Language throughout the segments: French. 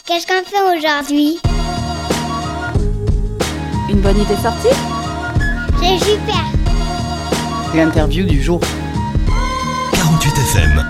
Qu'est-ce qu'on fait aujourd'hui? Une bonne idée sortie? C'est super! L'interview du jour. 48 FM.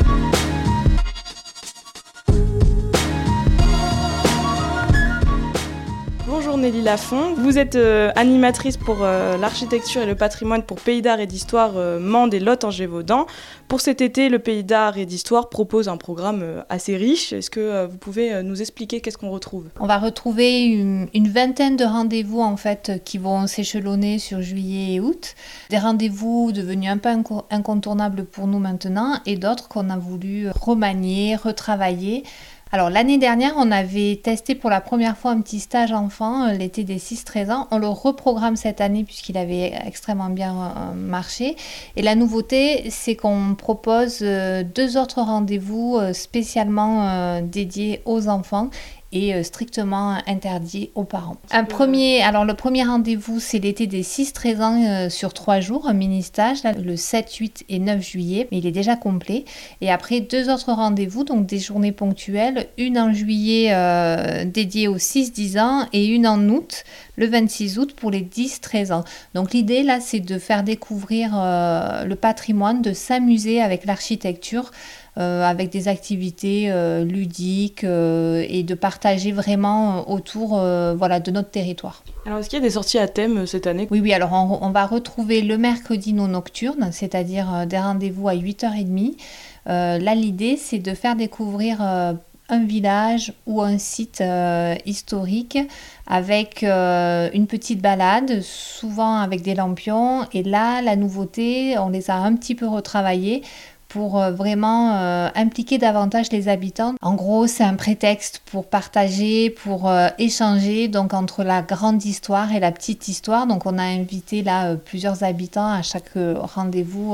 Bonjour Nelly Lafont, vous êtes animatrice pour l'architecture et le patrimoine pour Pays d'Art et d'Histoire Mende et Lot en Gévaudan. Pour cet été, le Pays d'Art et d'Histoire propose un programme assez riche. Est-ce que vous pouvez nous expliquer qu'est-ce qu'on retrouve? On va retrouver une vingtaine de rendez-vous en fait qui vont s'échelonner sur juillet et août. Des rendez-vous devenus un peu incontournables pour nous maintenant et d'autres qu'on a voulu remanier, retravailler. Alors l'année dernière, on avait testé pour la première fois un petit stage enfant, l'été des 6-13 ans. On le reprogramme cette année puisqu'il avait extrêmement bien marché. Et la nouveauté, c'est qu'on propose 2 autres rendez-vous spécialement dédiés aux enfants et strictement interdit aux parents. Le premier rendez-vous, c'est l'été des 6-13 ans sur 3 jours, un mini-stage, là, le 7, 8 et 9 juillet, mais il est déjà complet. Et après, 2 autres rendez-vous, donc des journées ponctuelles, une en juillet dédiée aux 6-10 ans et une en août, le 26 août pour les 10-13 ans. Donc l'idée, là, c'est de faire découvrir le patrimoine, de s'amuser avec l'architecture, avec des activités ludiques et de partager vraiment autour de notre territoire. Alors est-ce qu'il y a des sorties à thème cette année? Oui, alors on va retrouver le mercredi nos nocturnes, c'est-à-dire des rendez-vous à 8h30. Là, l'idée, c'est de faire découvrir un village ou un site historique avec une petite balade, souvent avec des lampions. Et là, la nouveauté, on les a un petit peu retravaillés pour vraiment impliquer davantage les habitants. En gros, c'est un prétexte pour partager, pour échanger donc entre la grande histoire et la petite histoire. Donc on a invité là plusieurs habitants à chaque rendez-vous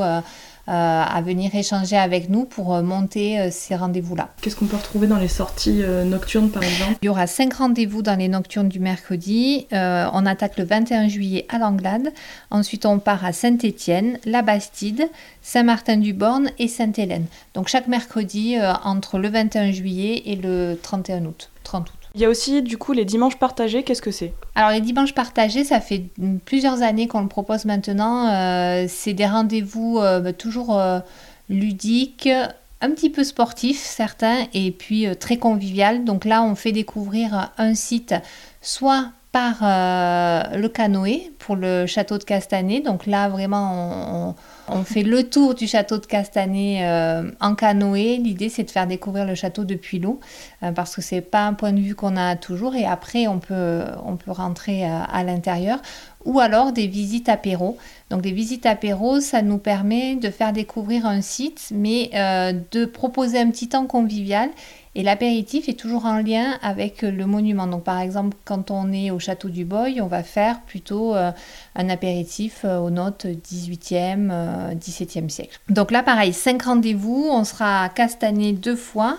à venir échanger avec nous pour monter ces rendez-vous-là. Qu'est-ce qu'on peut retrouver dans les sorties nocturnes par exemple? Il y aura 5 rendez-vous dans les nocturnes du mercredi. On attaque le 21 juillet à Langlade. Ensuite, on part à Saint-Étienne, la Bastide, Saint-Martin-du-Born et Sainte-Hélène. Donc chaque mercredi entre le 21 juillet et le 30 août. Il y a aussi du coup les dimanches partagés, qu'est-ce que c'est? Alors les dimanches partagés, ça fait plusieurs années qu'on le propose maintenant. C'est des rendez-vous toujours ludiques, un petit peu sportifs certains, et puis très convivial. Donc là, on fait découvrir un site soit par le canoë pour le château de Castanet. Donc là, vraiment, on fait le tour du château de Castanet en canoë. L'idée, c'est de faire découvrir le château depuis l'eau parce que c'est pas un point de vue qu'on a toujours. Et après, on peut rentrer à l'intérieur. Ou alors des visites apéro. Donc des visites apéro, ça nous permet de faire découvrir un site, mais de proposer un petit temps convivial. Et l'apéritif est toujours en lien avec le monument. Donc par exemple, quand on est au château du Boy, on va faire plutôt un apéritif aux notes 18e, 17e siècle. Donc là, pareil, 5 rendez-vous. On sera à Castanet 2 fois.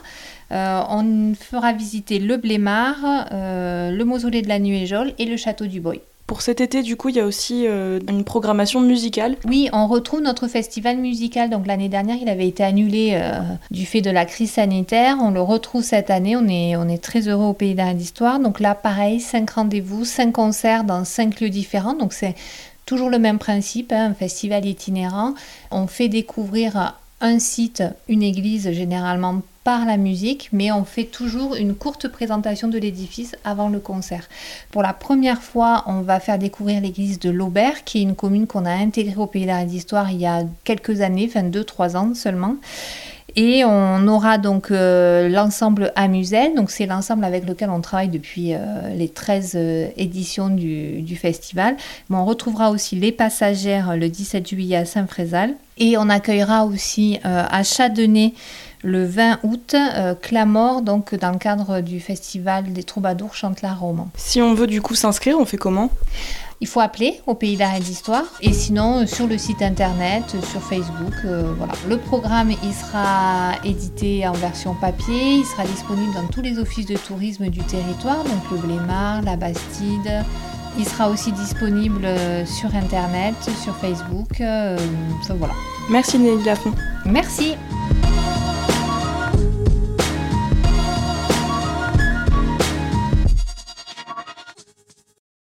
On fera visiter le Blémard, le mausolée de la Nuéjole et le château du Boy. Pour cet été, du coup, il y a aussi une programmation musicale. Oui, on retrouve notre festival musical. Donc l'année dernière, il avait été annulé du fait de la crise sanitaire. On le retrouve cette année. On est très heureux au Pays d'Art et d'Histoire. Donc là, pareil, 5 rendez-vous, 5 concerts dans 5 lieux différents. Donc c'est toujours le même principe, un festival itinérant. On fait découvrir un site, une église généralement par la musique, mais on fait toujours une courte présentation de l'édifice avant le concert. Pour la première fois, on va faire découvrir l'église de Laubert, qui est une commune qu'on a intégrée au Pays d'Art et d'Histoire il y a quelques années, 2-3 ans seulement. Et on aura donc l'ensemble Amusel, donc c'est l'ensemble avec lequel on travaille depuis les 13 éditions du festival. Mais on retrouvera aussi les Passagères le 17 juillet à Saint-Frézal. Et on accueillera aussi à Châdenay le 20 août, Clamor, donc dans le cadre du festival des troubadours Chantelaar Roman. Si on veut du coup s'inscrire, on fait comment? Il faut appeler au Pays d'Art et d'Histoire et sinon sur le site internet, sur Facebook, voilà. Le programme, il sera édité en version papier, il sera disponible dans tous les offices de tourisme du territoire, donc le Blémard, la Bastide. Il sera aussi disponible sur internet, sur Facebook, voilà. Merci Nelly Lafont. Merci.